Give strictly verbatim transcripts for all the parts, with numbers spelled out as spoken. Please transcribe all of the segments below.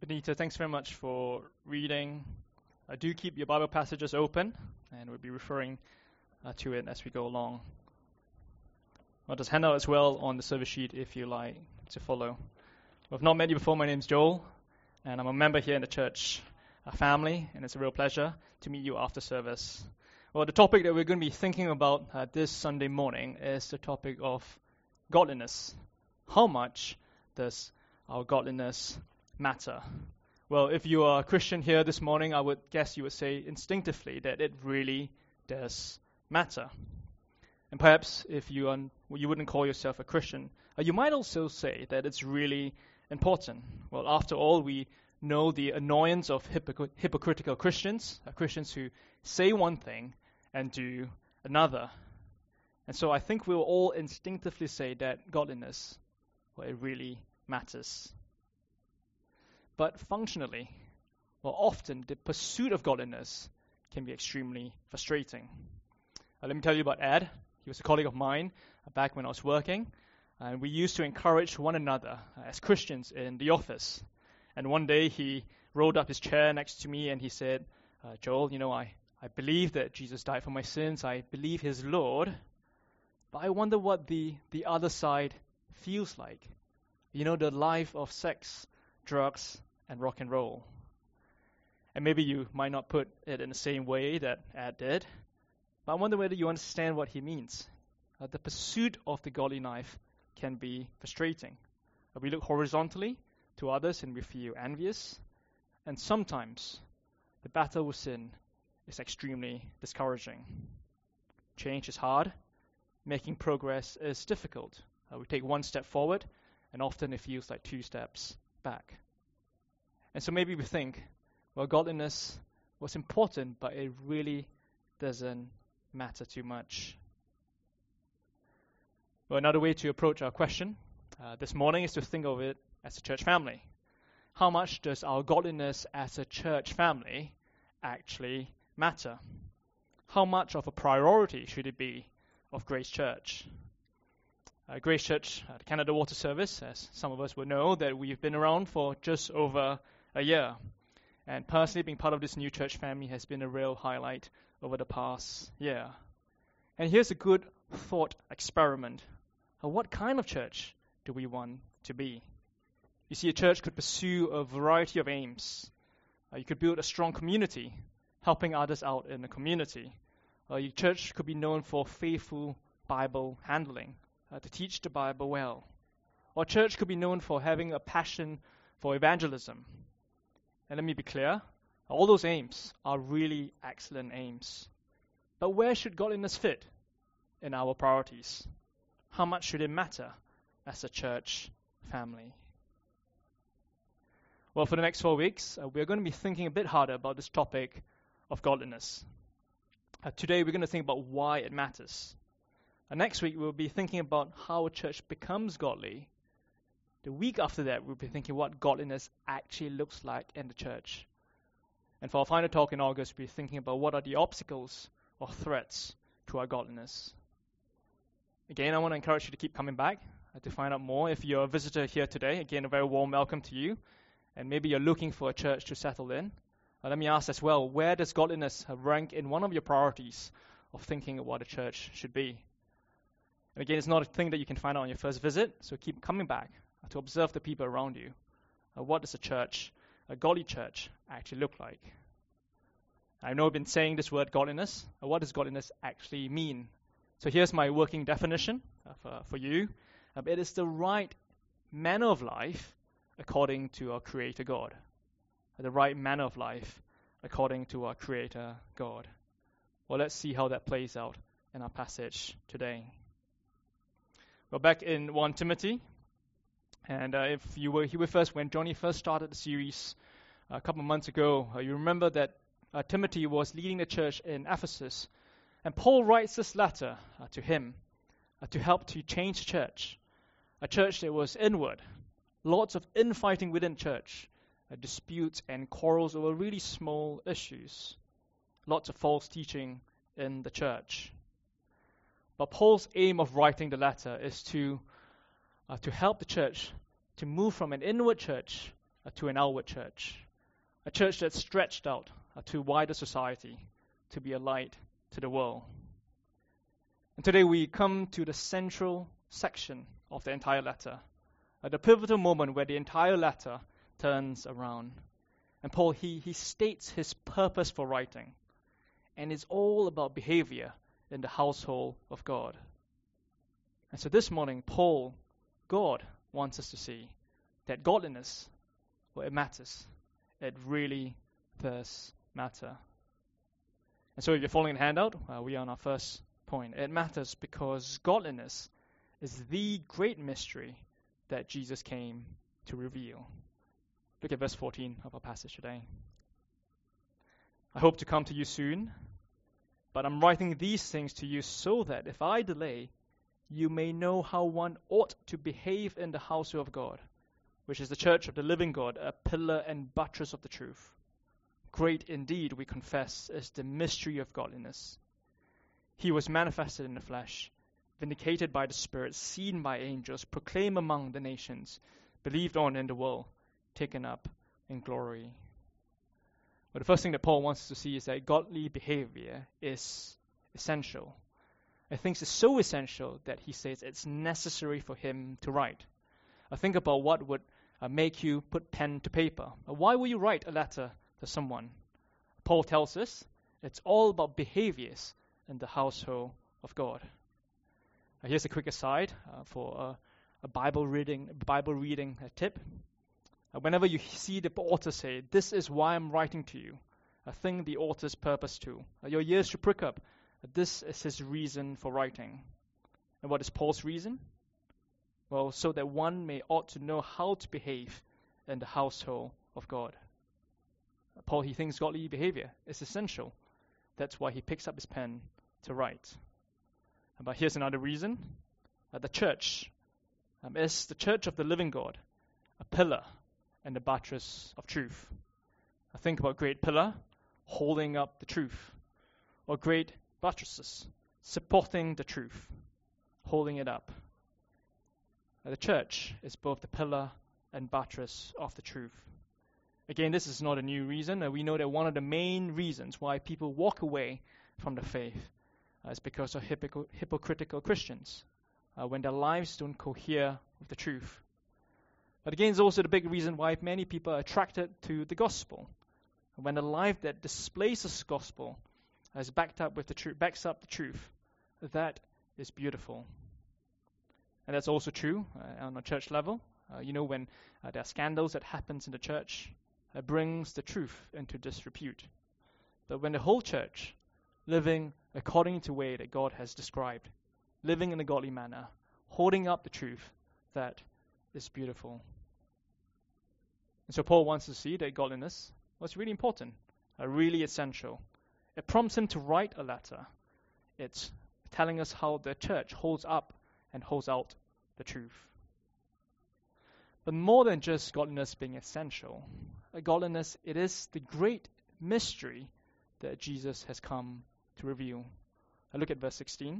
Benita, thanks very much for reading. Uh, do keep your Bible passages open, and we'll be referring uh, to it as we go along. I'll just hand out as well on the service sheet if you like to follow. Well, I've not met you before. My name's Joel, and I'm a member here in the church uh, family, and it's a real pleasure to meet you after service. Well, the topic that we're going to be thinking about uh, this Sunday morning is the topic of godliness. How much does our godliness matter? Well, if you are a Christian here this morning, I would guess you would say instinctively that it really does matter. And perhaps if you are, well, you wouldn't call yourself a Christian, uh, you might also say that it's really important. Well, after all, we know the annoyance of hypocr- hypocritical Christians, uh, Christians who say one thing and do another. And so I think we'll all instinctively say that godliness, well, it really matters. But functionally, well, often the pursuit of godliness can be extremely frustrating. Uh, let me tell you about Ed. He was a colleague of mine uh, back when I was working, and we used to encourage one another uh, as Christians in the office. And one day he rolled up his chair next to me and he said, uh, Joel, you know, I, I believe that Jesus died for my sins. I believe he's Lord. But I wonder what the, the other side feels like. You know, the life of sex, drugs, and rock and roll. And maybe you might not put it in the same way that Ed did, but I wonder whether you understand what he means. Uh, the pursuit of the godly life can be frustrating. Uh, we look horizontally to others and we feel envious, and sometimes the battle with sin is extremely discouraging. Change is hard. Making progress is difficult. Uh, we take one step forward, and often it feels like two steps back. And so maybe we think, well, godliness was important, but it really doesn't matter too much. Well, another way to approach our question uh, this morning is to think of it as a church family. How much does our godliness as a church family actually matter? How much of a priority should it be of Grace Church? Uh, Grace Church, uh, the Canada Water Service, as some of us will know, that we've been around for just over a year. And personally, being part of this new church family has been a real highlight over the past year. And here's a good thought experiment. Uh, what kind of church do we want to be? You see, a church could pursue a variety of aims. Uh, you could build a strong community, helping others out in the community. Uh, your church could be known for faithful Bible handling, uh, to teach the Bible well. Or church could be known for having a passion for evangelism. And let me be clear, all those aims are really excellent aims. But where should godliness fit in our priorities? How much should it matter as a church family? Well, for the next four weeks, uh, we're going to be thinking a bit harder about this topic of godliness. Uh, today, we're going to think about why it matters. And next week, we'll be thinking about how a church becomes godly. The week after that, we'll be thinking what godliness actually looks like in the church. And for our final talk in August, we'll be thinking about what are the obstacles or threats to our godliness. Again, I want to encourage you to keep coming back uh, to find out more. If you're a visitor here today, again, a very warm welcome to you. And maybe you're looking for a church to settle in. Uh, let me ask as well, where does godliness rank in one of your priorities of thinking of what a church should be? And again, it's not a thing that you can find out on your first visit, so keep coming back to observe the people around you. Uh, what does a church, a godly church, actually look like? I know I've been saying this word godliness. Uh, what does godliness actually mean? So here's my working definition uh, for, for you. Uh, it is the right manner of life according to our Creator God. Uh, the right manner of life according to our Creator God. Well, let's see how that plays out in our passage today. Well, back in First Timothy, and uh, if you were here with us when Johnny first started the series a couple of months ago, uh, you remember that uh, Timothy was leading the church in Ephesus. And Paul writes this letter uh, to him uh, to help to change the church. A church that was inward. Lots of infighting within church. Uh, disputes and quarrels over really small issues. Lots of false teaching in the church. But Paul's aim of writing the letter is to uh, to help the church to move from an inward church uh, to an outward church, a church that's stretched out uh, to wider society, to be a light to the world. And today we come to the central section of the entire letter, at the pivotal moment where the entire letter turns around. And Paul, he, he states his purpose for writing, and it's all about behavior in the household of God. And so this morning, Paul, God wants us to see that godliness, well, it matters. It really does matter. And so if you're following the handout, uh, we are on our first point. It matters because godliness is the great mystery that Jesus came to reveal. Look at verse fourteen of our passage today. I hope to come to you soon, but I'm writing these things to you so that if I delay, you may know how one ought to behave in the household of God, which is the church of the living God, a pillar and buttress of the truth. Great indeed, we confess, is the mystery of godliness. He was manifested in the flesh, vindicated by the Spirit, seen by angels, proclaimed among the nations, believed on in the world, taken up in glory. But the first thing that Paul wants us to see is that godly behavior is essential. I think it's so essential that he says it's necessary for him to write. I think about what would uh, make you put pen to paper. Uh, why will you write a letter to someone? Paul tells us it's all about behaviors in the household of God. Uh, here's a quick aside uh, for uh, a Bible reading, Bible reading uh, tip. Uh, whenever you see the author say, "This is why I'm writing to you," I think the author's purpose too. Uh, your ears should prick up. Uh, this is his reason for writing. And what is Paul's reason? Well, so that one may ought to know how to behave in the household of God. Uh, Paul, he thinks godly behavior is essential. That's why he picks up his pen to write. Uh, but here's another reason. Uh, the church um, is the church of the living God, a pillar and the buttress of truth. I think about great pillar holding up the truth, or great buttresses supporting the truth, holding it up. Uh, the church is both the pillar and buttress of the truth. Again, this is not a new reason. Uh, we know that one of the main reasons why people walk away from the faith uh, is because of hypocr- hypocritical Christians, uh, when their lives don't cohere with the truth. But again, it's also the big reason why many people are attracted to the gospel. When a life that displays this gospel is backed up with the truth, backs up the truth, that is beautiful. And that's also true uh, on a church level. Uh, you know, when uh, there are scandals that happens in the church, it brings the truth into disrepute. But when the whole church, living according to the way that God has described, living in a godly manner, holding up the truth, that is beautiful. And so Paul wants to see that godliness was really important, uh, really essential. It prompts him to write a letter. It's telling us how the church holds up and holds out the truth. But more than just godliness being essential, uh, godliness, it is the great mystery that Jesus has come to reveal. I look at verse sixteen.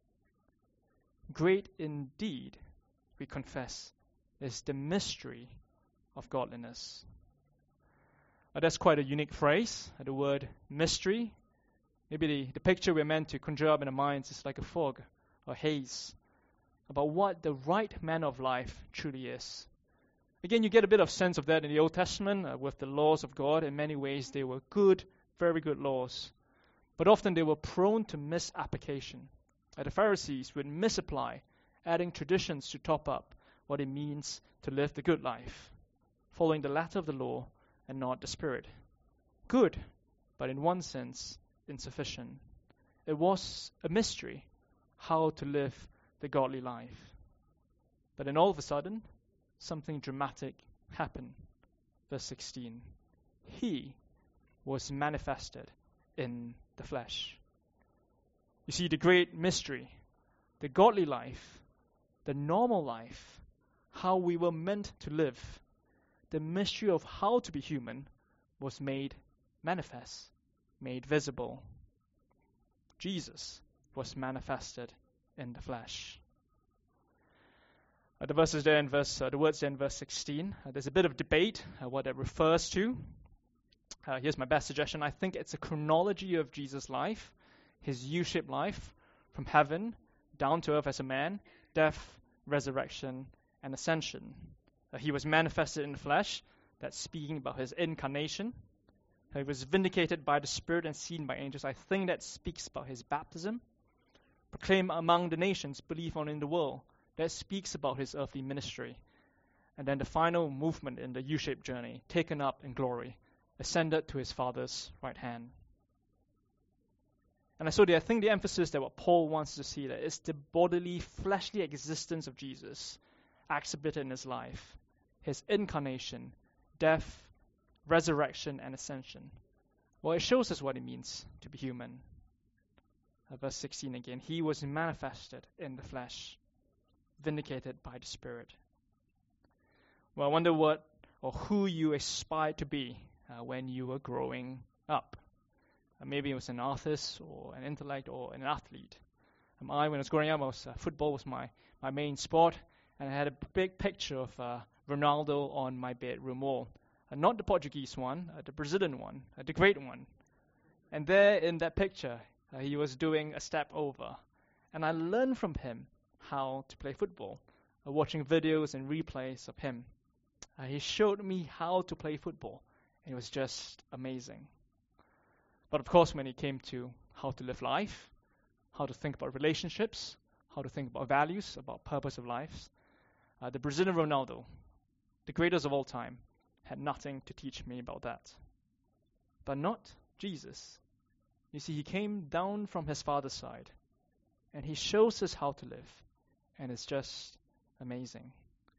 Great indeed, we confess, is the mystery of godliness. Uh, that's quite a unique phrase, uh, the word mystery. Maybe the, the picture we're meant to conjure up in our minds is like a fog or haze about what the right manner of life truly is. Again, you get a bit of sense of that in the Old Testament uh, with the laws of God. In many ways, they were good, very good laws. But often they were prone to misapplication. Uh, the Pharisees would misapply, adding traditions to top up what it means to live the good life, following the letter of the law and not the spirit. Good, but in one sense, insufficient. It was a mystery how to live the godly life. But then all of a sudden, something dramatic happened. Verse sixteen. He was manifested in the flesh. You see, the great mystery, the godly life, the normal life, how we were meant to live, the mystery of how to be human was made manifest, made visible. Jesus was manifested in the flesh. Uh, the verses there in verse, uh, the words there in verse sixteen. Uh, there's a bit of debate uh, what that refers to. Uh, here's my best suggestion. I think it's a chronology of Jesus' life, his U-shaped life, from heaven down to earth as a man, death, resurrection, and ascension. Uh, he was manifested in the flesh. That's speaking about his incarnation. Uh, he was vindicated by the Spirit and seen by angels. I think that speaks about his baptism. Proclaim among the nations, believe on in the world. That speaks about his earthly ministry. And then the final movement in the U-shaped journey, taken up in glory, ascended to his Father's right hand. And so the, I think the emphasis that what Paul wants to see there is the bodily, fleshly existence of Jesus exhibited in his life, his incarnation, death, resurrection, and ascension. Well, it shows us what it means to be human. Uh, verse sixteen again, he was manifested in the flesh, vindicated by the Spirit. Well, I wonder what or who you aspired to be uh, when you were growing up. Uh, maybe it was an artist or an intellect or an athlete. Um, I, when I was growing up, I was, uh, football was my, my main sport, and I had a big picture of uh, Ronaldo on my bedroom wall. Uh, not the Portuguese one, uh, the Brazilian one, uh, the great one. And there in that picture, uh, he was doing a step over. And I learned from him how to play football, uh, watching videos and replays of him. Uh, he showed me how to play football. It was just amazing. But of course, when it came to how to live life, how to think about relationships, how to think about values, about purpose of life, uh, the Brazilian Ronaldo, the greatest of all time, had nothing to teach me about that. But not Jesus. You see, he came down from his Father's side, and he shows us how to live, and it's just amazing.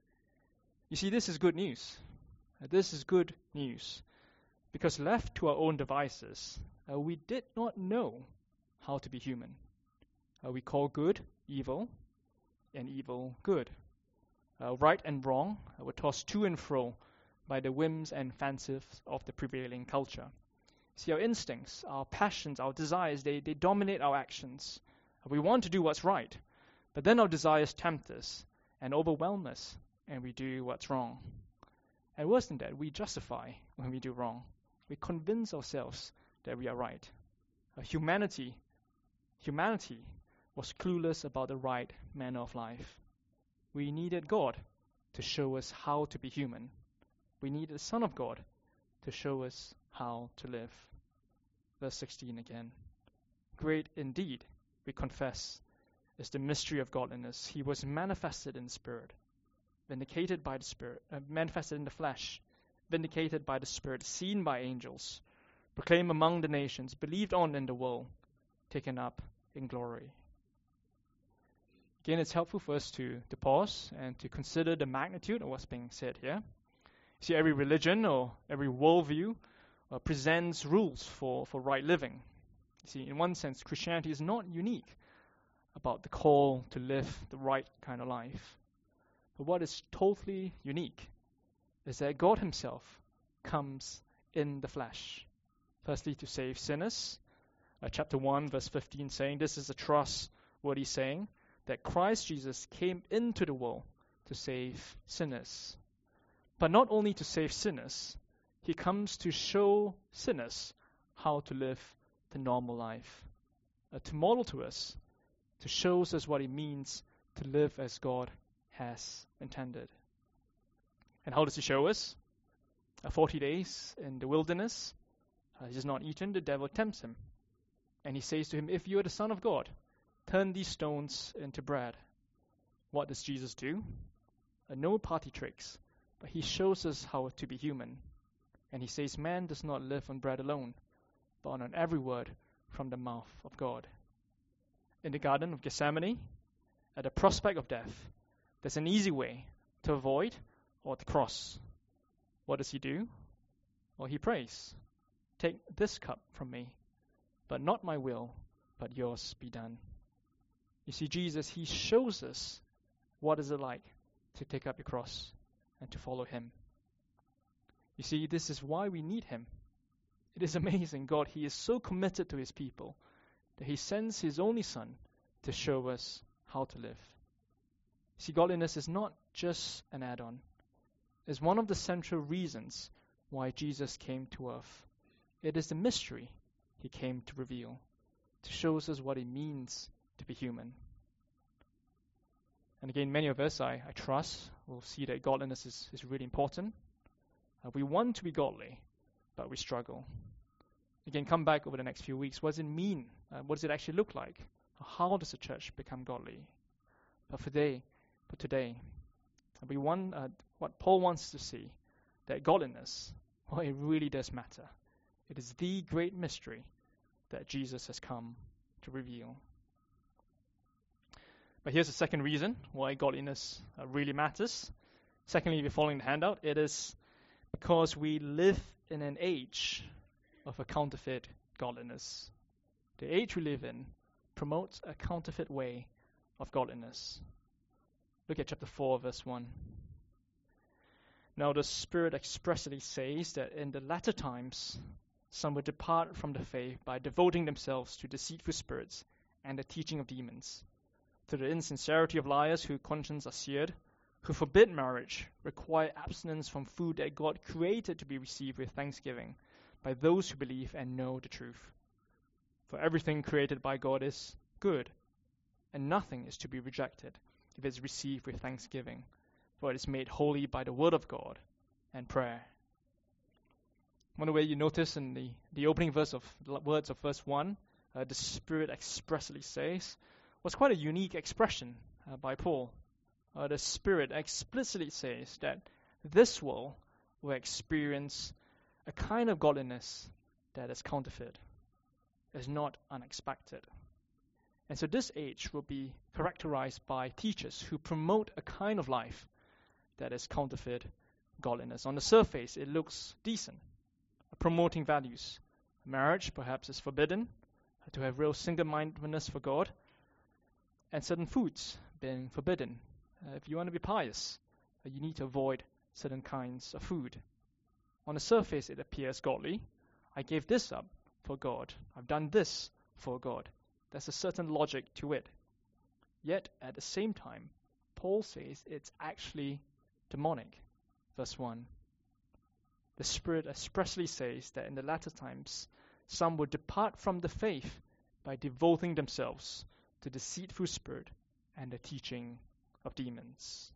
You see, this is good news. Uh, this is good news. Because left to our own devices, uh, we did not know how to be human. Uh, we call good evil, and evil good. Uh, right and wrong uh, were tossed to and fro by the whims and fancies of the prevailing culture. See, our instincts, our passions, our desires, they, they dominate our actions. Uh, we want to do what's right, but then our desires tempt us and overwhelm us, and we do what's wrong. And worse than that, we justify when we do wrong. We convince ourselves that we are right. Uh, humanity, humanity was clueless about the right manner of life. We needed God to show us how to be human. We needed the Son of God to show us how to live. Verse sixteen again. Great indeed, we confess, is the mystery of godliness. He was manifested in the Spirit, vindicated by the Spirit, uh, manifested in the flesh, vindicated by the Spirit, seen by angels, proclaimed among the nations, believed on in the world, taken up in glory. Again, it's helpful for us to, to pause and to consider the magnitude of what's being said here. See, every religion or every worldview uh, presents rules for, for right living. See, in one sense, Christianity is not unique about the call to live the right kind of life. But what is totally unique is that God himself comes in the flesh. Firstly, to save sinners. Uh, chapter one, verse fifteen, saying, this is a trustworthy saying, that Christ Jesus came into the world to save sinners. But not only to save sinners, he comes to show sinners how to live the normal life. Uh, to model to us, to show us what it means to live as God has intended. And how does he show us? Uh, forty days in the wilderness. Uh, he has not eaten, the devil tempts him. And he says to him, if you are the Son of God, turn these stones into bread. What does Jesus do? Uh, no party tricks, but he shows us how to be human. And he says, man does not live on bread alone, but on every word from the mouth of God. In the Garden of Gethsemane, at the prospect of death, there's an easy way to avoid or the cross. What does he do? Well, he prays, take this cup from me, but not my will, but yours be done. You see, Jesus, he shows us what is it like to take up your cross and to follow him. You see, this is why we need him. It is amazing. God, he is so committed to his people that he sends his only Son to show us how to live. See, godliness is not just an add-on. It's one of the central reasons why Jesus came to earth. It is the mystery he came to reveal, to show us what it means to be human. And again, many of us, I, I trust, will see that godliness is, is really important. Uh, we want to be godly, but we struggle. Again, come back over the next few weeks. What does it mean? Uh, what does it actually look like? How does a church become godly? But for today, for today, we want uh, what Paul wants to see, that godliness, well, it really does matter. It is the great mystery that Jesus has come to reveal. But here's the second reason why godliness uh, really matters. Secondly, if you're following the handout, it is because we live in an age of a counterfeit godliness. The age we live in promotes a counterfeit way of godliness. Look at chapter four, verse one. Now the Spirit expressly says that in the latter times some will depart from the faith by devoting themselves to deceitful spirits and the teaching of demons, to the insincerity of liars whose consciences are seared, who forbid marriage, require abstinence from food that God created to be received with thanksgiving by those who believe and know the truth. For everything created by God is good, and nothing is to be rejected if it is received with thanksgiving, for it is made holy by the word of God and prayer. One way you notice in the, the opening verse of words of verse one, uh, the Spirit expressly says, was quite a unique expression uh, by Paul. Uh, the Spirit explicitly says that this world will experience a kind of godliness that is counterfeit, is not unexpected. And so this age will be characterized by teachers who promote a kind of life that is counterfeit godliness. On the surface, it looks decent, promoting values. Marriage, perhaps, is forbidden, to have real single-mindedness for God, and certain foods being forbidden. Uh, if you want to be pious, uh, you need to avoid certain kinds of food. On the surface, it appears godly. I gave this up for God. I've done this for God. There's a certain logic to it. Yet, at the same time, Paul says it's actually demonic. Verse one. The Spirit expressly says that in the latter times, some will depart from the faith by devoting themselves to deceitful spirit and the teaching of demons.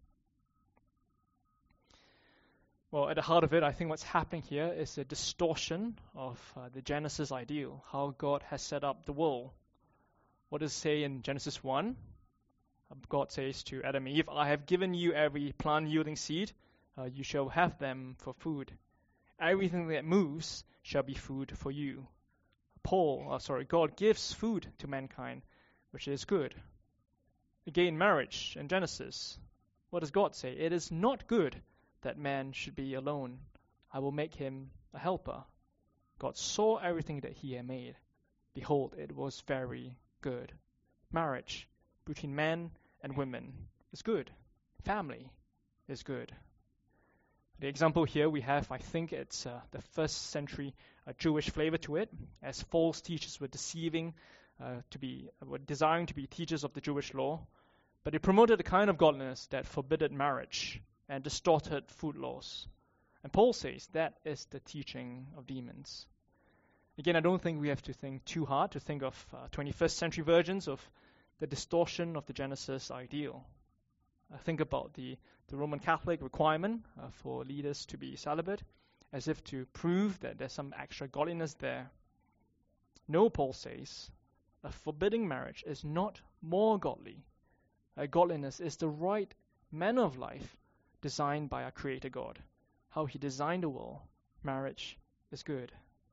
Well, at the heart of it, I think what's happening here is a distortion of uh, the Genesis ideal, how God has set up the world. What does it say in Genesis one? God says to Adam and Eve, I have given you every plant yielding seed, uh, you shall have them for food. Everything that moves shall be food for you. Paul, uh, sorry, God gives food to mankind, which is good. Again, marriage in Genesis. What does God say? It is not good that man should be alone. I will make him a helper. God saw everything that he had made. Behold, it was very good. Marriage between men and women is good. Family is good. The example here we have, I think it's uh, the first century uh, Jewish flavor to it, as false teachers were deceiving, uh, to be, were desiring to be teachers of the Jewish law, but they promoted a kind of godliness that forbidden marriage and distorted food laws. And Paul says that is the teaching of demons. Again, I don't think we have to think too hard to think of uh, twenty-first century versions of the distortion of the Genesis ideal. Uh, think about the, the Roman Catholic requirement uh, for leaders to be celibate, as if to prove that there's some extra godliness there. No, Paul says, a forbidding marriage is not more godly. A godliness is the right manner of life designed by our Creator God. How He designed the world, marriage is good.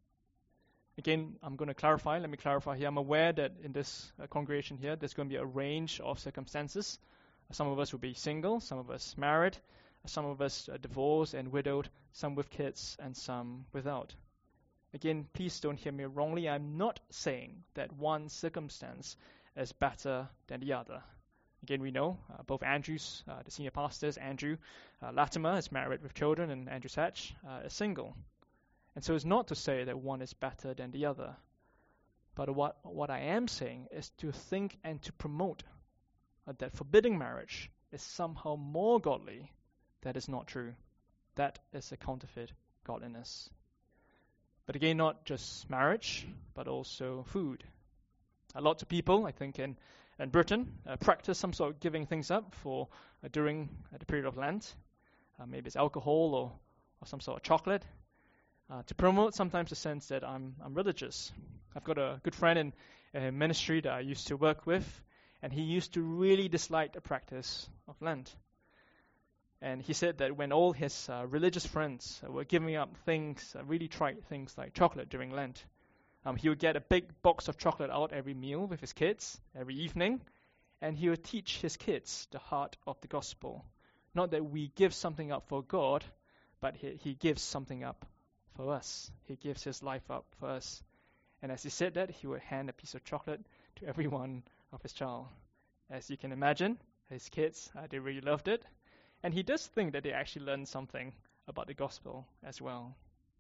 Again, I'm going to clarify. Let me clarify here. I'm aware that in this uh, congregation here, there's going to be a range of circumstances. Some of us will be single, some of us married, some of us uh, divorced and widowed, some with kids and some without. Again, please don't hear me wrongly. I'm not saying that one circumstance is better than the other. Again, we know uh, both Andrews, uh, the senior pastors, Andrew uh, Latimer is married with children, and Andrew Satch uh, is single. And so it's not to say that one is better than the other. But what, what I am saying is to think and to promote uh, that forbidding marriage is somehow more godly, that is not true. That is a counterfeit godliness. But again, not just marriage, but also food. A lot of people, I think, in, in Britain, uh, practice some sort of giving things up for uh, during uh, the period of Lent. Uh, maybe it's alcohol or, or some sort of chocolate, uh, to promote sometimes the sense that I'm I'm religious. I've got a good friend in a ministry that I used to work with, and he used to really dislike the practice of Lent. And he said that when all his uh, religious friends uh, were giving up things, uh, really trite things like chocolate during Lent, um, he would get a big box of chocolate out every meal with his kids, every evening, and he would teach his kids the heart of the gospel. Not that we give something up for God, but he, he gives something up for us. He gives his life up for us. And as he said that, he would hand a piece of chocolate to every one of his child. As you can imagine, his kids, uh, they really loved it. And he does think that they actually learned something about the gospel as well.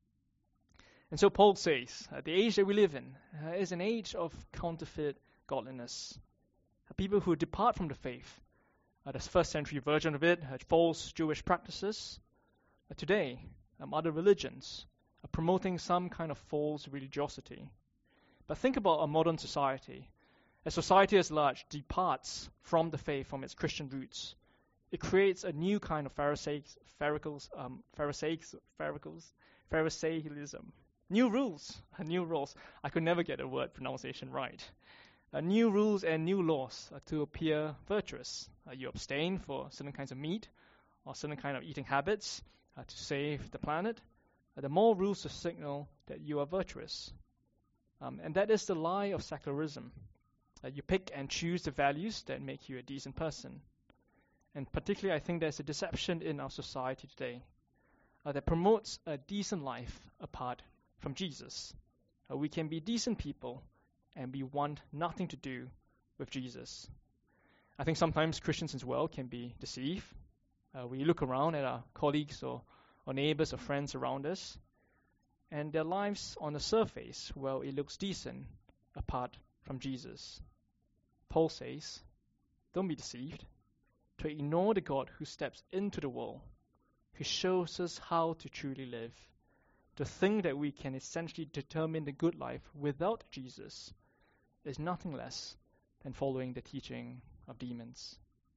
And so Paul says, uh, the age that we live in uh, is an age of counterfeit godliness. Uh, people who depart from the faith, uh, the first century version of it, uh, false Jewish practices. Uh, today, um, other religions are promoting some kind of false religiosity. But think about a modern society. A society as large departs from the faith, from its Christian roots. It creates a new kind of Pharisaicals, Pharisaicals, um, Pharisaicals, Pharisaicals, Pharisaicalism. New rules, new rules. I could never get a word pronunciation right. Uh, new rules and new laws uh, to appear virtuous. Uh, you abstain for certain kinds of meat or certain kind of eating habits uh, to save the planet. Uh, the more rules to signal that you are virtuous. Um, and that is the lie of secularism. Uh, you pick and choose the values that make you a decent person. And particularly, I think there's a deception in our society today uh, that promotes a decent life apart from Jesus. Uh, we can be decent people, and we want nothing to do with Jesus. I think sometimes Christians as well can be deceived. Uh, we look around at our colleagues or, or neighbors or friends around us, and their lives on the surface, well, it looks decent apart from Jesus. Paul says, don't be deceived. To ignore the God who steps into the world, who shows us how to truly live, to think that we can essentially determine the good life without Jesus is nothing less than following the teaching of demons.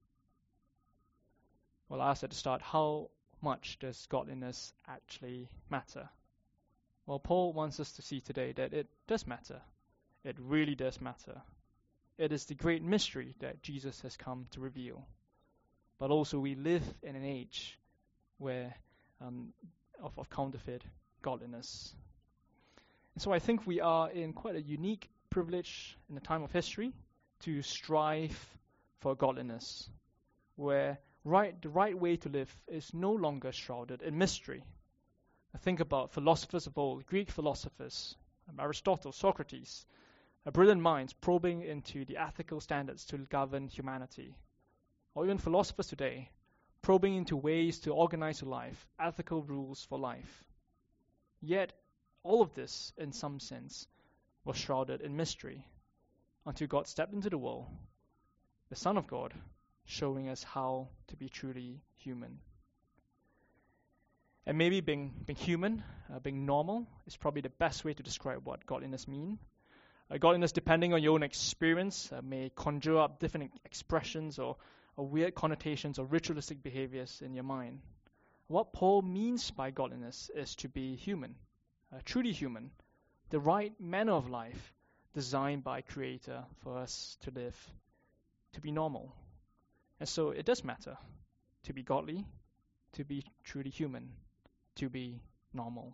Well, I asked at the start, how much does godliness actually matter? Well, Paul wants us to see today that it does matter. It really does matter. It is the great mystery that Jesus has come to reveal. But also we live in an age where um, of, of counterfeit godliness. And so I think we are in quite a unique privilege in the time of history to strive for godliness, where right the right way to live is no longer shrouded in mystery. I think about philosophers of old, Greek philosophers, um, Aristotle, Socrates, uh, brilliant minds probing into the ethical standards to govern humanity. Or even philosophers today, probing into ways to organize your life, ethical rules for life. Yet, all of this, in some sense, was shrouded in mystery, until God stepped into the world, the Son of God, showing us how to be truly human. And maybe being, being human, uh, being normal, is probably the best way to describe what godliness means. Uh, godliness, depending on your own experience, uh, may conjure up different expressions or or weird connotations or ritualistic behaviors in your mind. What Paul means by godliness is to be human, uh, truly human, the right manner of life designed by Creator for us to live, to be normal. And so it does matter to be godly, to be truly human, to be normal.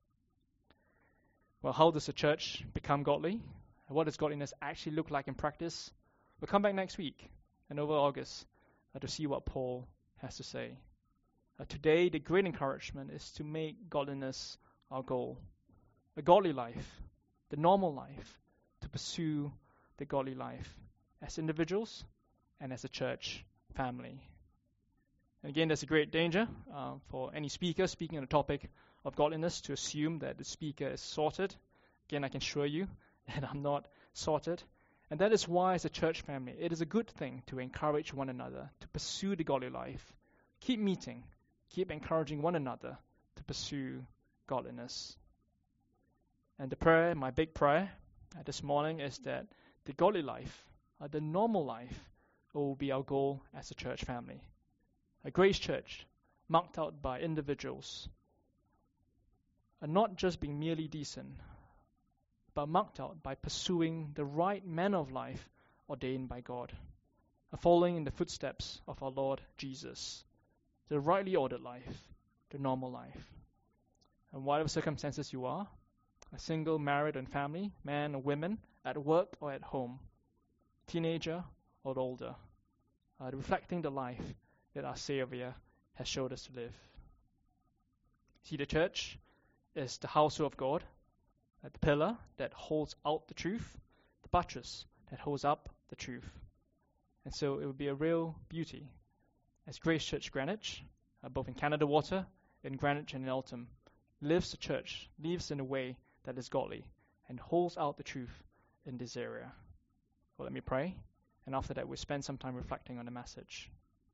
Well, how does a church become godly? What does godliness actually look like in practice? We'll come back next week and over August uh, to see what Paul has to say. Uh, today, the great encouragement is to make godliness our goal. A godly life, the normal life, to pursue the godly life as individuals and as a church family. And again, there's a great danger uh, for any speaker speaking on the topic of godliness to assume that the speaker is sorted. Again, I can assure you that I'm not sorted. And that is why, as a church family, it is a good thing to encourage one another to pursue the godly life. Keep meeting, keep encouraging one another to pursue godliness. And the prayer, my big prayer uh, this morning, is that the godly life, uh, the normal life, will be our goal as a church family. A Grace Church marked out by individuals, are not just being merely decent, but marked out by pursuing the right manner of life ordained by God, following in the footsteps of our Lord Jesus, the rightly ordered life, the normal life. And whatever circumstances you are, a single, married, and family, man or women, at work or at home, teenager or older, uh, reflecting the life that our Savior has showed us to live. See, the church is the household of God, uh, the pillar that holds out the truth, the buttress that holds up the truth. And so it would be a real beauty as Grace Church Greenwich, uh, both in Canada Water, in Greenwich and in Eltham, lives the church, lives in a way that is godly, and holds out the truth in this area. Well, let me pray, and after that we'll spend some time reflecting on the message.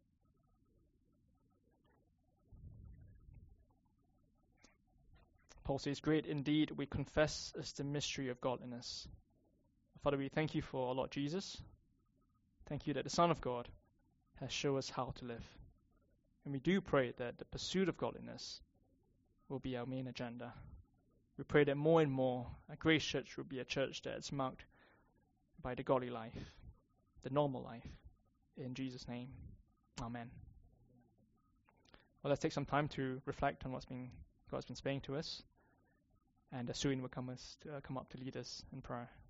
Paul says, great indeed we confess is the mystery of godliness. Father, we thank you for our Lord Jesus. Thank you that the Son of God has shown us how to live. And we do pray that the pursuit of godliness will be our main agenda. We pray that more and more a Grace Church will be a church that is marked by the godly life, the normal life. In Jesus' name, amen. Well, let's take some time to reflect on what's been God's been speaking to us. And soon will come, us to, uh, come up to lead us in prayer.